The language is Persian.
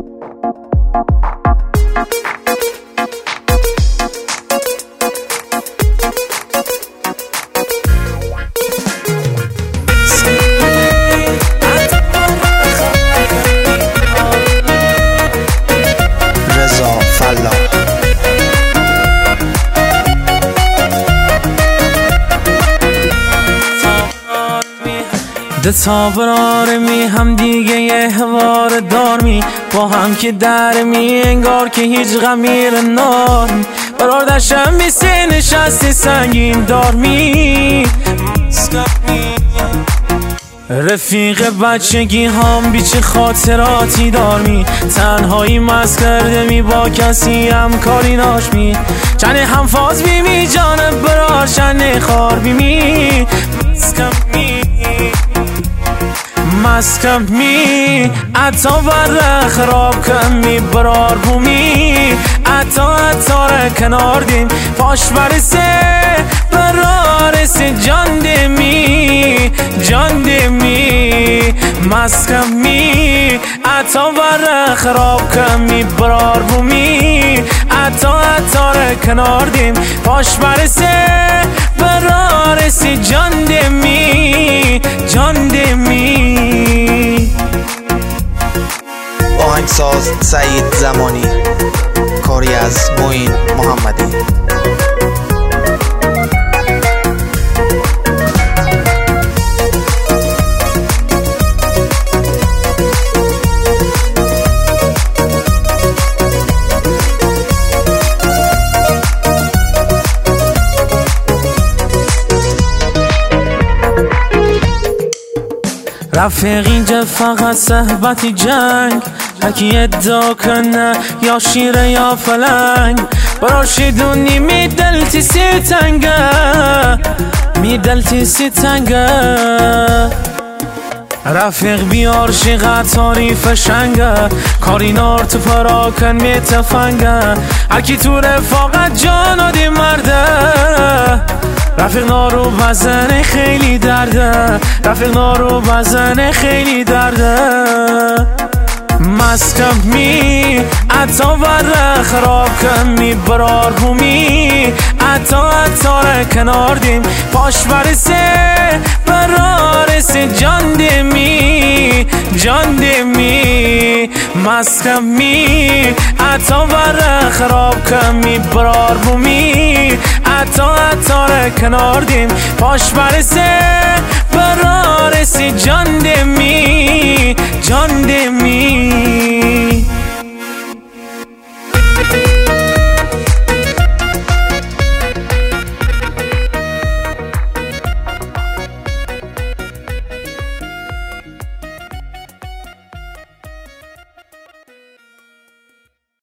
ده تابرار می هم دیگه یه هوار دار می با هم که در می انگار که هیچ غمیر نار برار دشم می سی نشستی سنگین دار می رفیق بچگی هم بیچه خاطراتی دار می تنهایی مست کرده می با کسی هم کاری ناش می چنه هم فاز بی می جانب برار شنه خار بی می مسکم می اتا بر خراب کم می برار بومی اتا را کنار دیم پاش برسه برارسه جان دمی مسکم می اتا بر خراب کم می برار بومی اتا را کنار دیم پاش برسه برارسه جان دمی آهنگساز سعید زمانی، کاری از معین محمدی. رفیق اینجا فقط صحبتی جنگ هکی ادعا کنه یا شیره یا فلنگ براشیدونی میدلتی سی تنگه رفیق بیار شیغه تاریف شنگه کاری نار تو پراکن میتفنگه هرکی تو رفاقت جانا دی مرده رفیق نارو بزنه خیلی درده رفیق نارو بزنه خیلی درده مسکم می اتا بر خراب کم می برار بومی اتا را کنار دیم پاش برسه برارسه جان دمی مسکم می اتا بر خراب کم می برار بومی اتا را کنار دیم پاش برسه برارسه جان دمی